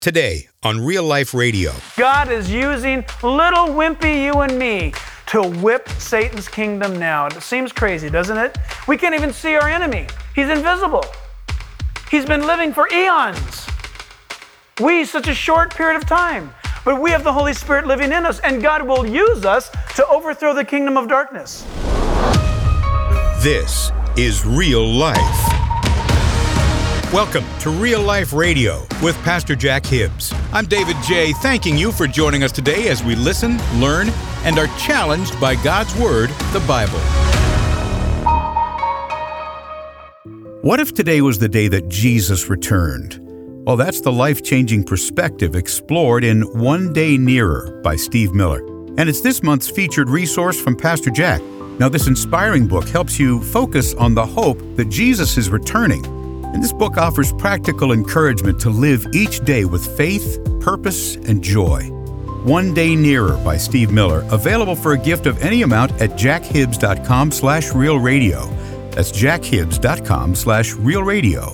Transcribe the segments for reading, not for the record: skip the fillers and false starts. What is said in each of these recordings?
Today on Real Life Radio. God is using little wimpy you and me to whip Satan's kingdom now. It seems crazy, doesn't it? We can't even see our enemy. He's invisible. He's been living for eons. We, such a short period of time. But we have the Holy Spirit living in us, and God will use us to overthrow the kingdom of darkness. This is Real Life. Welcome to Real Life Radio with Pastor Jack Hibbs. I'm David J., thanking you for joining us today as we listen, learn, and are challenged by God's Word, the Bible. What if today was the day that Jesus returned? Well, that's the life-changing perspective explored in One Day Nearer by Steve Miller. And it's this month's featured resource from Pastor Jack. Now, this inspiring book helps you focus on the hope that Jesus is returning. And this book offers practical encouragement to live each day with faith, purpose, and joy. One Day Nearer by Steve Miller, available for a gift of any amount at jackhibbs.com/realradio. That's jackhibbs.com/realradio.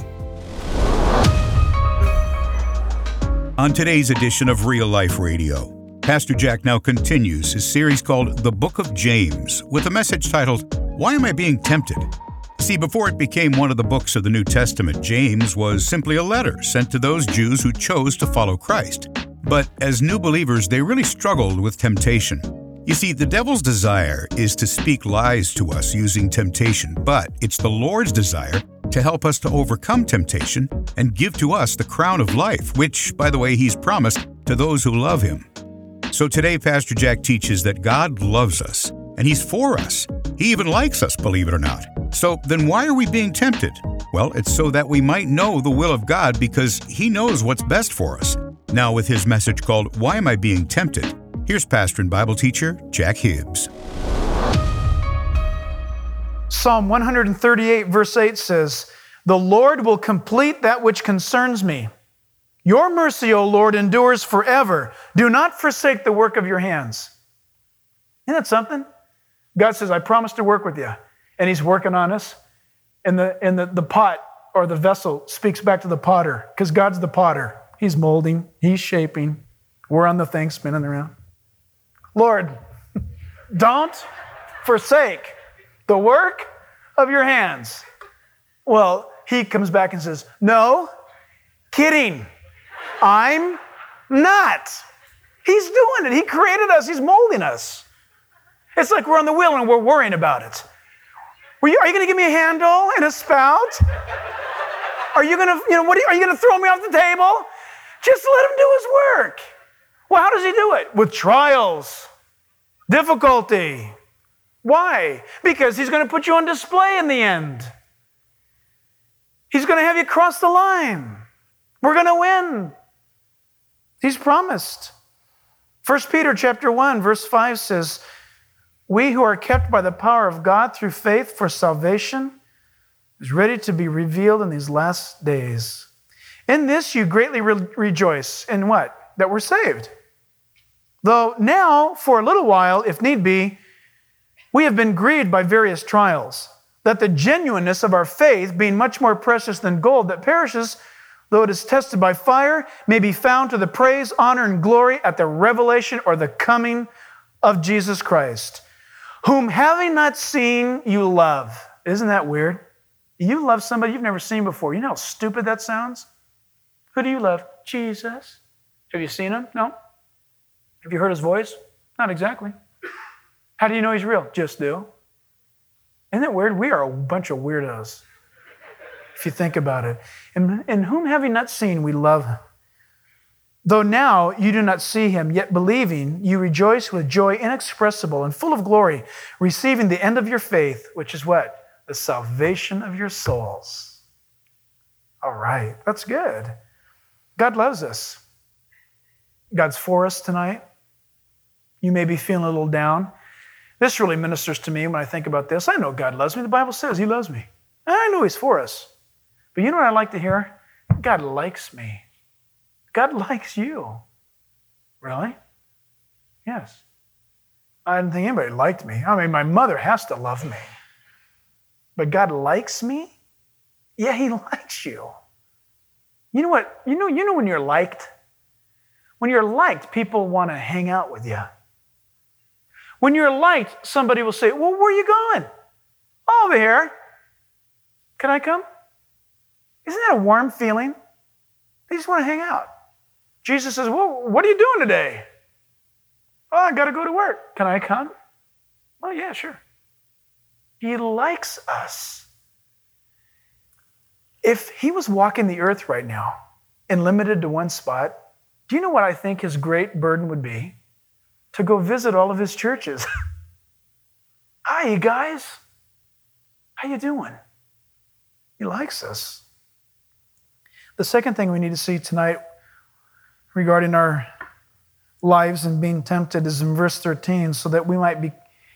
On today's edition of Real Life Radio, Pastor Jack now continues his series called The Book of James with a message titled, Why Am I Being Tempted? See, before it became one of the books of the New Testament, James was simply a letter sent to those Jews who chose to follow Christ. But as new believers, they really struggled with temptation. You see, the devil's desire is to speak lies to us using temptation, but it's the Lord's desire to help us to overcome temptation and give to us the crown of life, which, by the way, He's promised to those who love Him. So today, Pastor Jack teaches that God loves us, and He's for us. He even likes us, believe it or not. So then why are we being tempted? Well, it's so that we might know the will of God because He knows what's best for us. Now with his message called, Why Am I Being Tempted? Here's pastor and Bible teacher, Jack Hibbs. Psalm 138 verse 8 says, The Lord will complete that which concerns me. Your mercy, O Lord, endures forever. Do not forsake the work of your hands. Isn't that something? God says, I promise to work with you. And He's working on us. And the pot or the vessel speaks back to the potter because God's the potter. He's molding. He's shaping. We're on the thing spinning around. Lord, don't forsake the work of your hands. Well, He comes back and says, no, kidding. I'm not. He's doing it. He created us. He's molding us. It's like we're on the wheel and we're worrying about it. Are you going to give me a handle and a spout? Are you going to, are you going to throw me off the table? Just let Him do His work. Well, how does He do it? With trials, difficulty. Why? Because He's going to put you on display in the end. He's going to have you cross the line. We're going to win. He's promised. 1 Peter chapter 1, verse 5 says, We who are kept by the power of God through faith for salvation is ready to be revealed in these last days. In this you greatly rejoice. In what? That we're saved. Though now, for a little while, if need be, we have been grieved by various trials, that the genuineness of our faith, being much more precious than gold that perishes, though it is tested by fire, may be found to the praise, honor, and glory at the revelation or the coming of Jesus Christ, whom having not seen, you love. Isn't that weird? You love somebody you've never seen before. You know how stupid that sounds? Who do you love? Jesus. Have you seen Him? No. Have you heard His voice? Not exactly. How do you know He's real? Just do. Isn't that weird? We are a bunch of weirdos, if you think about it. And whom having not seen, we love Him. Though now you do not see Him, yet believing, you rejoice with joy inexpressible and full of glory, receiving the end of your faith, which is what? The salvation of your souls. All right, that's good. God loves us. God's for us tonight. You may be feeling a little down. This really ministers to me when I think about this. I know God loves me. The Bible says He loves me. I know He's for us. But you know what I like to hear? God likes me. God likes you. Really? Yes. I didn't think anybody liked me. I mean, my mother has to love me. But God likes me? Yeah, He likes you. You know what? You know when you're liked? When you're liked, people want to hang out with you. When you're liked, somebody will say, well, where are you going? Oh, over here. Can I come? Isn't that a warm feeling? They just want to hang out. Jesus says, well, what are you doing today? Oh, I got to go to work. Can I come? Oh, yeah, sure. He likes us. If he was walking the earth right now and limited to one spot, do you know what I think his great burden would be? To go visit all of his churches. Hi, you guys. How you doing? He likes us. The second thing we need to see tonight regarding our lives and being tempted is in verse 13, so that we might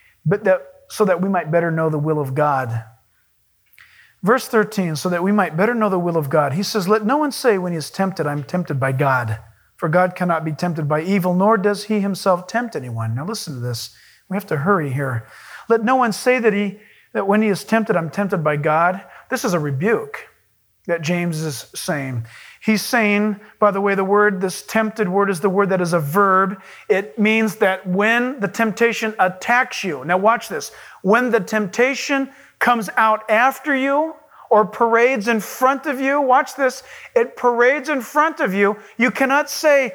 better know the will of God. Verse 13, so that we might better know the will of God. He says, let no one say when he is tempted, I'm tempted by God. For God cannot be tempted by evil, nor does he himself tempt anyone. Now listen to this. We have to hurry here. Let no one say that when he is tempted, I'm tempted by God. This is a rebuke that James is saying. He's saying, by the way, this tempted word is the word that is a verb. It means that when the temptation attacks you, now watch this, when the temptation comes out after you or parades in front of you, watch this, it parades in front of you, you cannot say,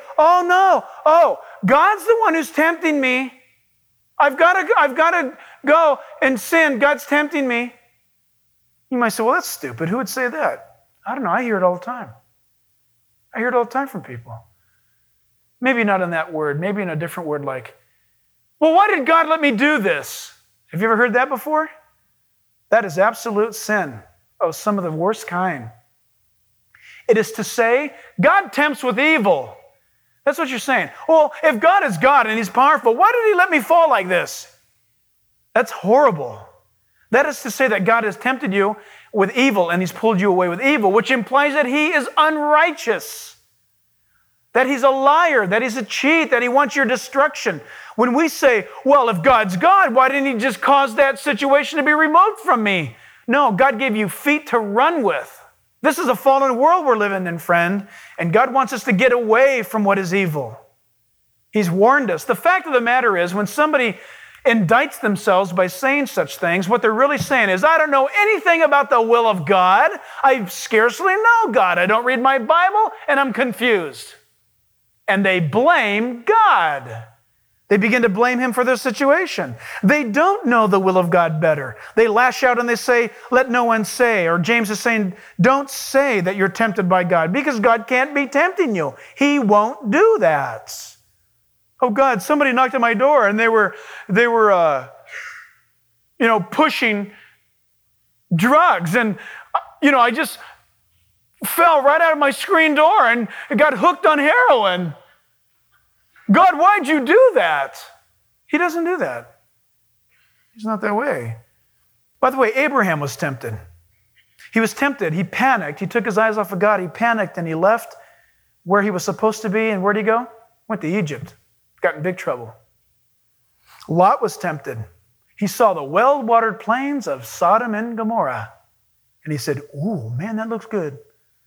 God's the one who's tempting me. I've got to go and sin. God's tempting me. You might say, well, that's stupid. Who would say that? I don't know. I hear it all the time. I hear it all the time from people. Maybe not in that word. Maybe in a different word like, well, why did God let me do this? Have you ever heard that before? That is absolute sin of some of the worst kind. It is to say, God tempts with evil. That's what you're saying. Well, if God is God and he's powerful, why did he let me fall like this? That's horrible. That is to say that God has tempted you with evil and he's pulled you away with evil, which implies that he is unrighteous, that he's a liar, that he's a cheat, that he wants your destruction. When we say, well, if God's God, why didn't he just cause that situation to be removed from me? No, God gave you feet to run with. This is a fallen world we're living in, friend, and God wants us to get away from what is evil. He's warned us. The fact of the matter is, when somebody indicts themselves by saying such things, what they're really saying is, I don't know anything about the will of God. I scarcely know God. I don't read my Bible, and I'm confused. And they blame God. They begin to blame him for their situation. They don't know the will of God better. They lash out and they say, let no one say, or James is saying, don't say that you're tempted by God, because God can't be tempting you. He won't do that. Oh God, somebody knocked at my door and they were pushing drugs, and I just fell right out of my screen door and got hooked on heroin. God, why'd you do that? He doesn't do that. He's not that way. By the way, Abraham was tempted. He was tempted. He panicked. He took his eyes off of God. He panicked and he left where he was supposed to be. And where'd he go? Went to Egypt. Got in big trouble. Lot was tempted. He saw the well-watered plains of Sodom and Gomorrah. And he said, ooh, man, that looks good.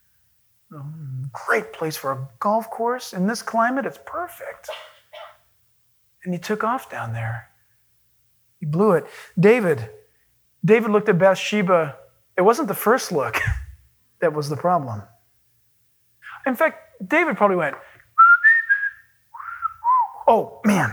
Great place for a golf course. In this climate, it's perfect. And he took off down there. He blew it. David looked at Bathsheba. It wasn't the first look that was the problem. In fact, David probably went, oh, man.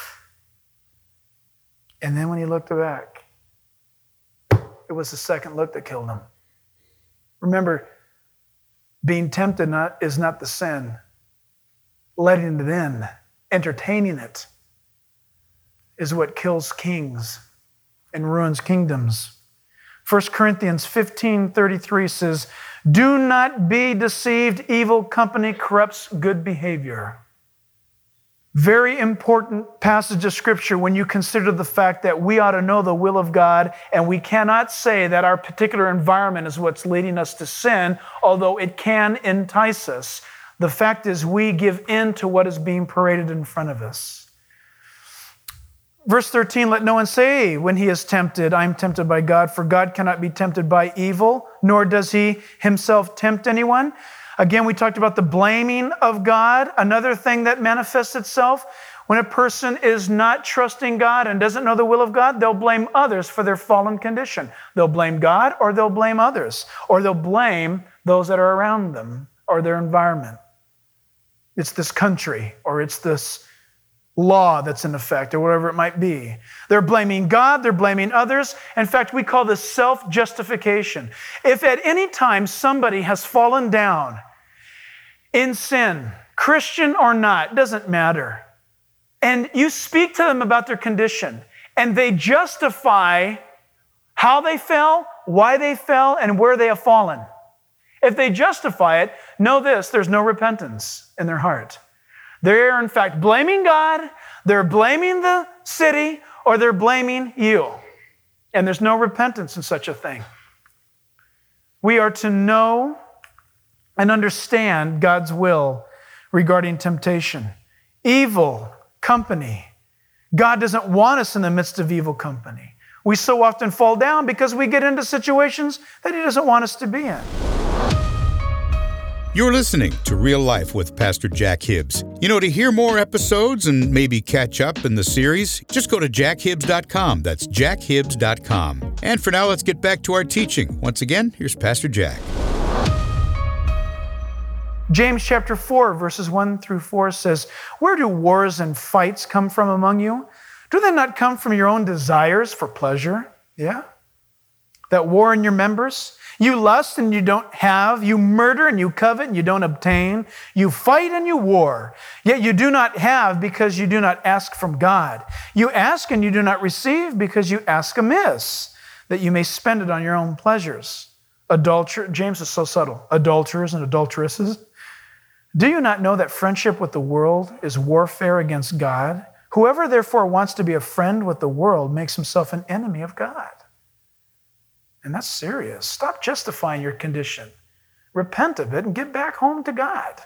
And then when he looked back, it was the second look that killed him. Remember, being tempted is not the sin. Letting it in, entertaining it, is what kills kings and ruins kingdoms. 1 Corinthians 15:33 says, do not be deceived, evil company corrupts good behavior. Very important passage of Scripture when you consider the fact that we ought to know the will of God, and we cannot say that our particular environment is what's leading us to sin, although it can entice us. The fact is we give in to what is being paraded in front of us. Verse 13, let no one say when he is tempted, I am tempted by God, for God cannot be tempted by evil, nor does he himself tempt anyone. Again, we talked about the blaming of God. Another thing that manifests itself when a person is not trusting God and doesn't know the will of God, they'll blame others for their fallen condition. They'll blame God or they'll blame others, or they'll blame those that are around them or their environment. It's this country, or it's this law that's in effect, or whatever it might be. They're blaming God, they're blaming others. In fact, we call this self-justification. If at any time somebody has fallen down in sin, Christian or not, doesn't matter, and you speak to them about their condition, and they justify how they fell, why they fell, and where they have fallen. If they justify it, know this, there's no repentance in their heart. They're in fact blaming God, they're blaming the city, or they're blaming you. And there's no repentance in such a thing. We are to know and understand God's will regarding temptation. Evil company. God doesn't want us in the midst of evil company. We so often fall down because we get into situations that He doesn't want us to be in. You're listening to Real Life with Pastor Jack Hibbs. You know, to hear more episodes and maybe catch up in the series, just go to jackhibbs.com. That's jackhibbs.com. And for now, let's get back to our teaching. Once again, here's Pastor Jack. James chapter 4, verses 1 through 4 says, "Where do wars and fights come from among you? Do they not come from your own desires for pleasure?" Yeah? That war in your members? You lust and you don't have. You murder and you covet and you don't obtain. You fight and you war. Yet you do not have because you do not ask from God. You ask and you do not receive because you ask amiss, that you may spend it on your own pleasures. James is so subtle. Adulterers and adulteresses. Do you not know that friendship with the world is warfare against God? Whoever therefore wants to be a friend with the world makes himself an enemy of God. And that's serious. Stop justifying your condition. Repent of it and get back home to God.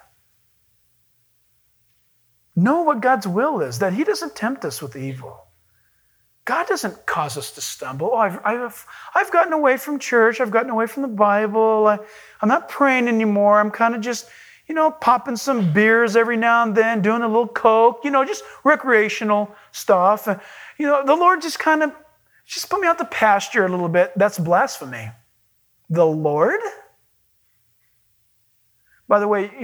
Know what God's will is, that He doesn't tempt us with evil. God doesn't cause us to stumble. Oh, I've gotten away from church. I've gotten away from the Bible. I'm not praying anymore. I'm kind of just, popping some beers every now and then, doing a little coke, just recreational stuff. The Lord just put me out the pasture a little bit. That's blasphemy. The Lord? By the way,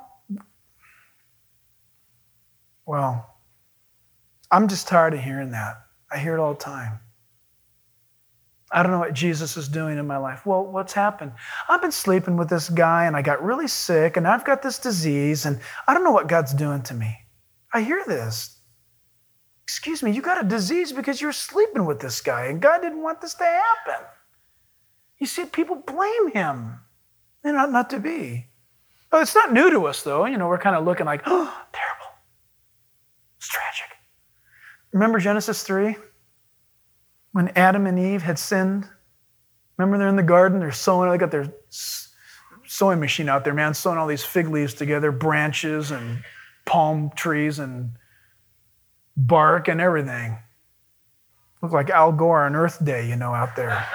well, I'm just tired of hearing that. I hear it all the time. I don't know what Jesus is doing in my life. Well, what's happened? I've been sleeping with this guy and I got really sick and I've got this disease and I don't know what God's doing to me. I hear this. Excuse me, you got a disease because you're sleeping with this guy and God didn't want this to happen. You see, people blame Him. They're not to be. Oh, it's not new to us though. We're kind of looking like, oh, terrible. It's tragic. Remember Genesis 3? When Adam and Eve had sinned? Remember they're in the garden, they're sewing, they got their sewing machine out there, man, sewing all these fig leaves together, branches and palm trees and bark and everything. Look like Al Gore on Earth Day, out there.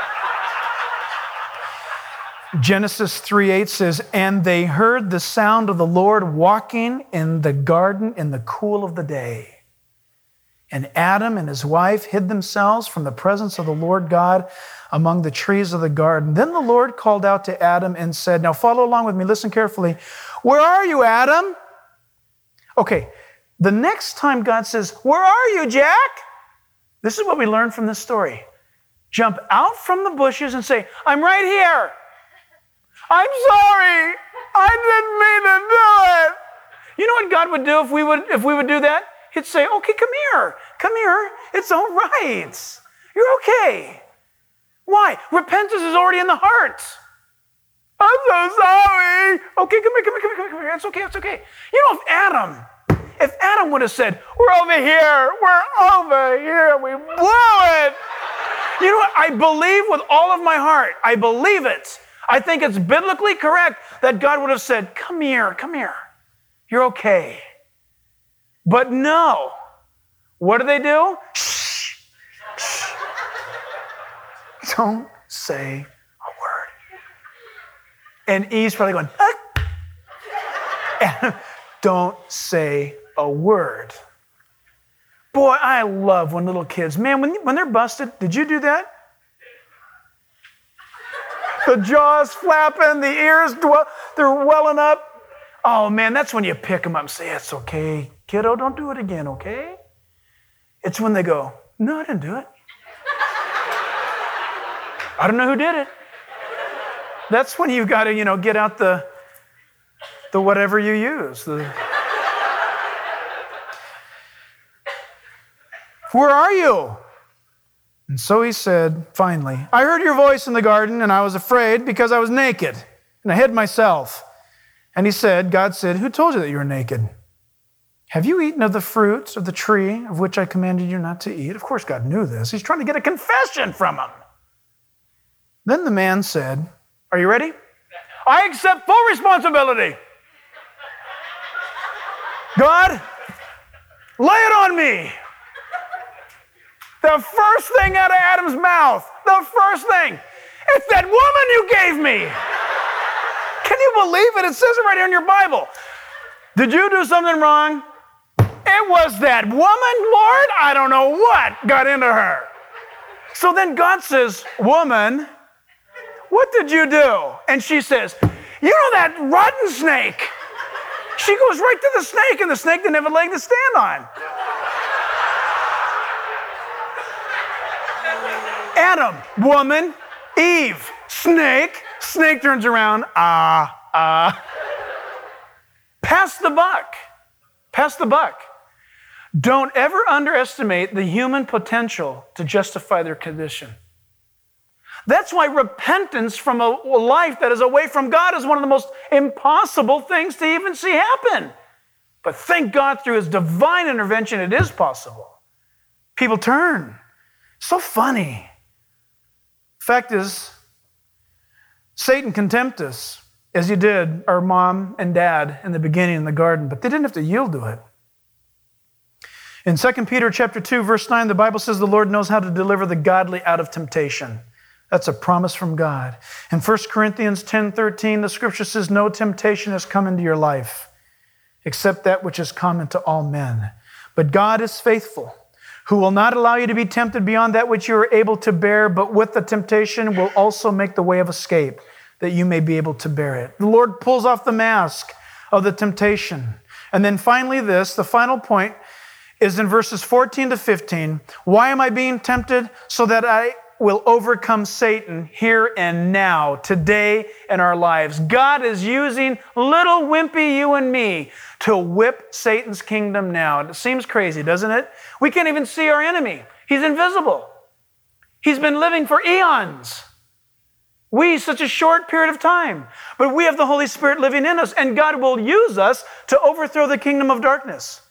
Genesis 3:8 says, "And they heard the sound of the Lord walking in the garden in the cool of the day. And Adam and his wife hid themselves from the presence of the Lord God among the trees of the garden. Then the Lord called out to Adam and said," now follow along with me, listen carefully. "Where are you, Adam?" Okay, the next time God says, "Where are you, Jack?" This is what we learn from this story. Jump out from the bushes and say, "I'm right here. I'm sorry. I didn't mean to do it." You know what God would do if we would do that? He'd say, "Okay, come here. Come here. It's all right. You're okay." Why? Repentance is already in the heart. "I'm so sorry." "Okay, come here. It's okay. If Adam would have said, we're over here, we blew it. You know what? I believe with all of my heart. I believe it. I think it's biblically correct that God would have said, come here. You're okay. But no. What do? Shh. Don't say a word. And Eve's probably going, Don't say a word. Boy, I love when little kids, man, when they're busted, did you do that? The jaws flapping, the ears, they're welling up. Oh man, that's when you pick them up and say, it's okay, kiddo, don't do it again, okay? It's when they go, no, I didn't do it. I don't know who did it. That's when you've got to, get out the whatever you use. Where are you? And so he said, finally, I heard your voice in the garden, and I was afraid because I was naked, and I hid myself. And he said, God said, who told you that you were naked? Have you eaten of the fruits of the tree of which I commanded you not to eat? Of course, God knew this. He's trying to get a confession from him. Then the man said, are you ready? I accept full responsibility. God, lay it on me. The first thing out of Adam's mouth, the first thing, it's that woman you gave me. Can you believe it? It says it right here in your Bible. Did you do something wrong? It was that woman, Lord, I don't know what got into her. So then God says, woman, what did you do? And she says, you know that rotten snake? She goes right to the snake, and the snake didn't have a leg to stand on. Adam, woman, Eve, snake. Snake turns around, Pass the buck. Pass the buck. Don't ever underestimate the human potential to justify their condition. That's why repentance from a life that is away from God is one of the most impossible things to even see happen. But thank God through His divine intervention, it is possible. People turn. So funny. Fact is, Satan can tempt us, as he did our mom and dad in the beginning in the garden, but they didn't have to yield to it. In 2 Peter chapter 2, verse 9, the Bible says the Lord knows how to deliver the godly out of temptation. That's a promise from God. In 1 Corinthians 10:13, the scripture says, no temptation has come into your life, except that which is common to all men. But God is faithful, who will not allow you to be tempted beyond that which you are able to bear, but with the temptation will also make the way of escape, that you may be able to bear it. The Lord pulls off the mask of the temptation. And then finally the final point is in verses 14 to 15. Why am I being tempted? So that I will overcome Satan here and now, today in our lives. God is using little wimpy you and me to whip Satan's kingdom now. It seems crazy, doesn't it? We can't even see our enemy. He's invisible. He's been living for eons. We, such a short period of time. But we have the Holy Spirit living in us, and God will use us to overthrow the kingdom of darkness.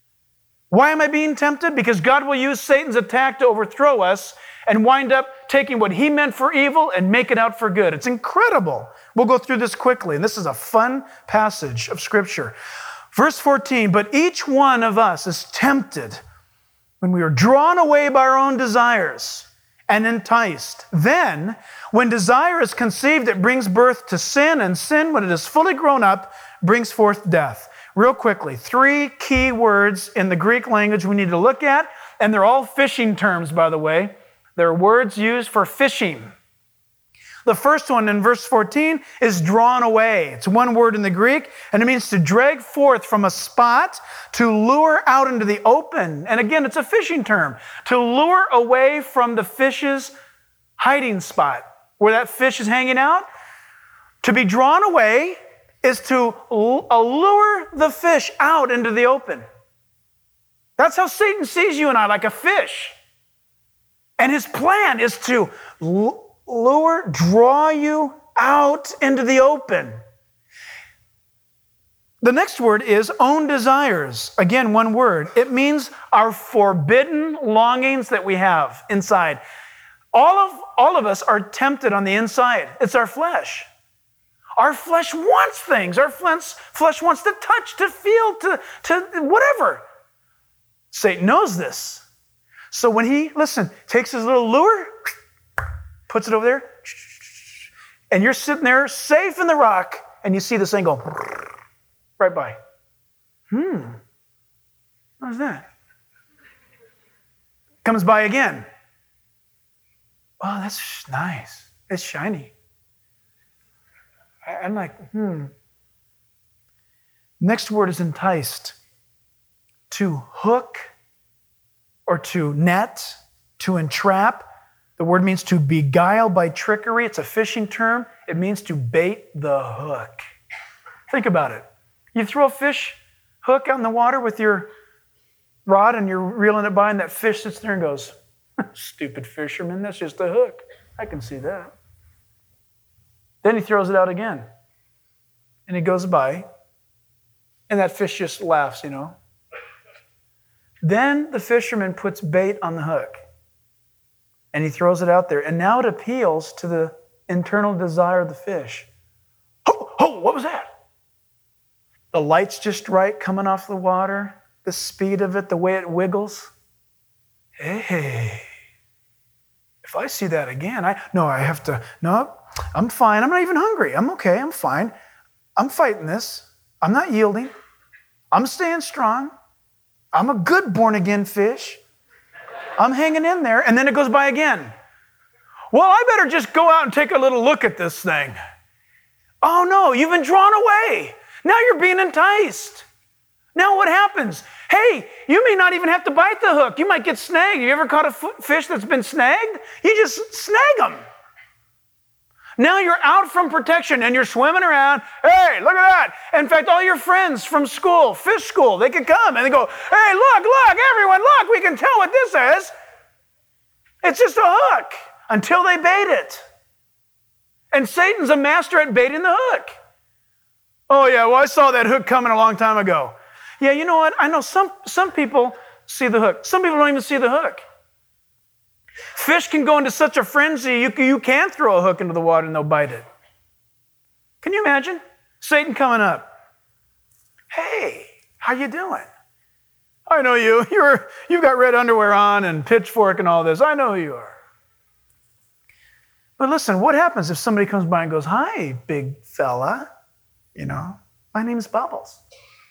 Why am I being tempted? Because God will use Satan's attack to overthrow us and wind up taking what He meant for evil and make it out for good. It's incredible. We'll go through this quickly, and this is a fun passage of Scripture. Verse 14, but each one of us is tempted when we are drawn away by our own desires and enticed. Then, when desire is conceived, it brings birth to sin, and sin, when it is fully grown up, brings forth death. Real quickly, 3 key words in the Greek language we need to look at, and they're all fishing terms, by the way. They're words used for fishing. The first one in verse 14 is drawn away. It's one word in the Greek, and it means to drag forth from a spot, to lure out into the open. And again, it's a fishing term. To lure away from the fish's hiding spot, where that fish is hanging out. To be drawn away is to allure the fish out into the open. That's how Satan sees you and I, like a fish. And his plan is to draw you out into the open. The next word is own desires. Again, one word. It means our forbidden longings that we have inside. All of us are tempted on the inside. It's our flesh. Our flesh wants things. Our flesh wants to touch, to feel, to whatever. Satan knows this. So when he, takes his little lure, puts it over there, and you're sitting there safe in the rock, and you see this thing go, right by. How's that? Comes by again. Oh, that's nice. It's shiny. I'm like, Next word is enticed. To hook or to net, to entrap. The word means to beguile by trickery. It's a fishing term. It means to bait the hook. Think about it. You throw a fish hook out in the water with your rod and you're reeling it by, and that fish sits there and goes, stupid fisherman, that's just a hook. I can see that. Then he throws it out again. And he goes by, and that fish just laughs, Then the fisherman puts bait on the hook, and he throws it out there. And now it appeals to the internal desire of the fish. Oh, what was that? The light's just right coming off the water, the speed of it, the way it wiggles. Hey, if I see that again, I'm fine. I'm not even hungry. I'm okay. I'm fine. I'm fighting this. I'm not yielding. I'm staying strong. I'm a good born-again fish. I'm hanging in there. And then it goes by again. Well, I better just go out and take a little look at this thing. Oh, no, you've been drawn away. Now you're being enticed. Now what happens? Hey, you may not even have to bite the hook. You might get snagged. You ever caught a fish that's been snagged? You just snag them. Now you're out from protection and you're swimming around. Hey, look at that. In fact, all your friends from school, fish school, they could come and they go, hey, look, everyone, look, we can tell what this is. It's just a hook until they bait it. And Satan's a master at baiting the hook. Oh, yeah, well, I saw that hook coming a long time ago. Yeah, you know what? I know some people see the hook. Some people don't even see the hook. Fish can go into such a frenzy, you can throw a hook into the water and they'll bite it. Can you imagine? Satan coming up. Hey, how you doing? I know you. You've got red underwear on and pitchfork and all this. I know who you are. But listen, what happens if somebody comes by and goes, hi, big fella. My name's Bubbles.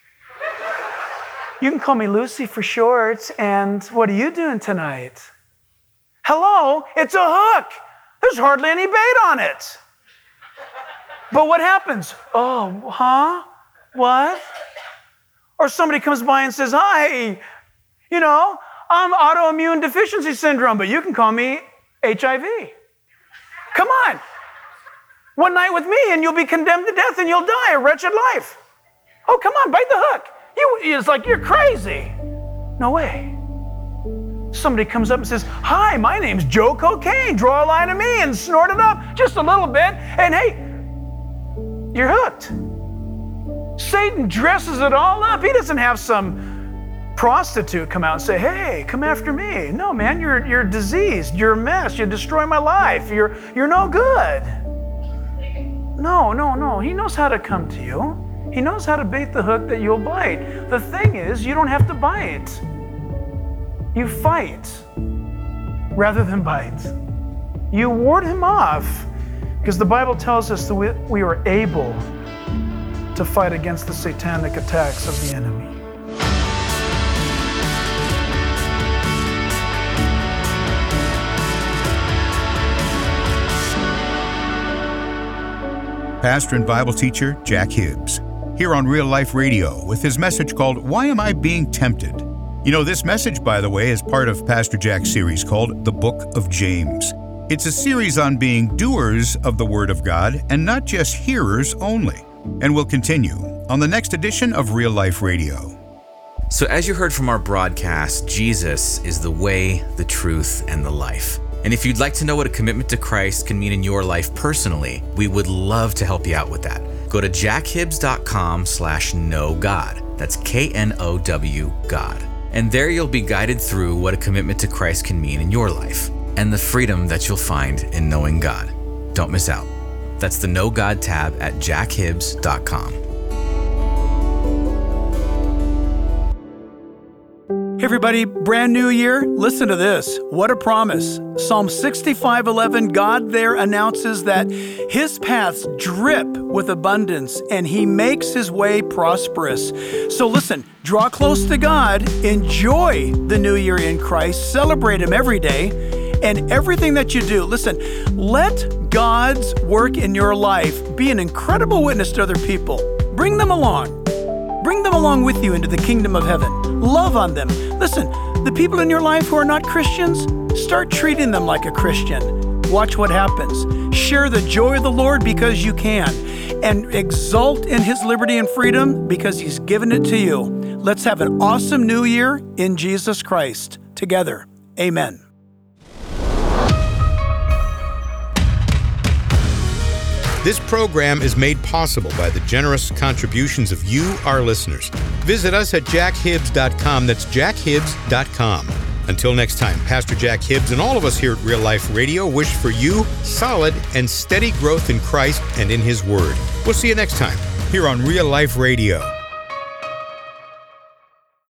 You can call me Lucy for short. And what are you doing tonight? Hello, it's a hook. There's hardly any bait on it. But what happens? Oh, huh? What? Or somebody comes by and says, hi, I'm autoimmune deficiency syndrome, but you can call me HIV. Come on. One night with me and you'll be condemned to death and you'll die a wretched life. Oh, come on, bite the hook. It's like you're crazy. No way. Somebody comes up and says, hi, my name's Joe Cocaine. Draw a line of me and snort it up just a little bit. And hey, you're hooked. Satan dresses it all up. He doesn't have some prostitute come out and say, hey, come after me. No, man, you're diseased. You're a mess. You destroy my life. You're no good. No. He knows how to come to you. He knows how to bait the hook that you'll bite. The thing is, you don't have to bite. You fight rather than bite. You ward him off because the Bible tells us that we are able to fight against the satanic attacks of the enemy. Pastor and Bible teacher Jack Hibbs, here on Real Life Radio with his message called, Why Am I Being Tempted? This message, by the way, is part of Pastor Jack's series called The Book of James. It's a series on being doers of the Word of God and not just hearers only. And we'll continue on the next edition of Real Life Radio. So as you heard from our broadcast, Jesus is the way, the truth, and the life. And if you'd like to know what a commitment to Christ can mean in your life personally, we would love to help you out with that. Go to jackhibbs.com/knowgod. That's KNOW God. And there you'll be guided through what a commitment to Christ can mean in your life and the freedom that you'll find in knowing God. Don't miss out. That's the Know God tab at jackhibbs.com. Hey everybody, brand new year. Listen to this. What a promise. Psalm 65:11, God there announces that his paths drip with abundance and he makes his way prosperous. So listen, draw close to God, enjoy the new year in Christ, celebrate him every day, and everything that you do. Listen, let God's work in your life be an incredible witness to other people. Bring them along. Bring them along with you into the kingdom of heaven. Love on them. Listen, the people in your life who are not Christians, start treating them like a Christian. Watch what happens. Share the joy of the Lord because you can, and exult in his liberty and freedom because he's given it to you. Let's have an awesome new year in Jesus Christ together. Amen. This program is made possible by the generous contributions of you, our listeners. Visit us at jackhibbs.com. That's jackhibbs.com. Until next time, Pastor Jack Hibbs and all of us here at Real Life Radio wish for you solid and steady growth in Christ and in His Word. We'll see you next time here on Real Life Radio.